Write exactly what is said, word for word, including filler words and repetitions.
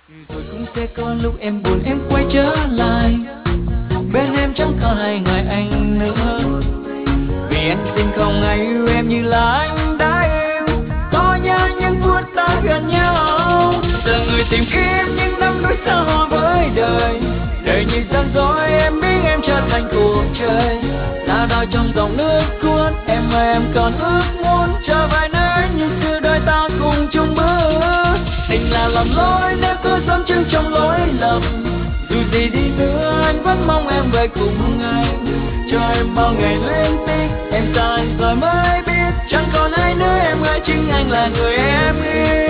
Rồi cũng sẽ có lúc em buồn em quay trở lại, bên em chẳng còn hai ngày anh nữa. Vì anh xin không ai yêu em như là anh đã yêu, có nhớ những phút ta gần nhau. Giờ người tìm kiếm những năm đôi xa hoa với đời, đời như gian dối em biết em trở thành cuộc chơi. Là đò trong dòng nước cuốn em ơi em còn ước muốn trở về nơi như xưa đôi ta cùng chung bước. Tình là lầm lỗi nếu cứ sống chân trong lỗi lầm, dù gì đi nữa anh vẫn mong em về cùng anh. Cho em bao ngày lên tích em xa anh rồi mới biết chẳng còn ai nữa em ơi, chính anh là người em yêu.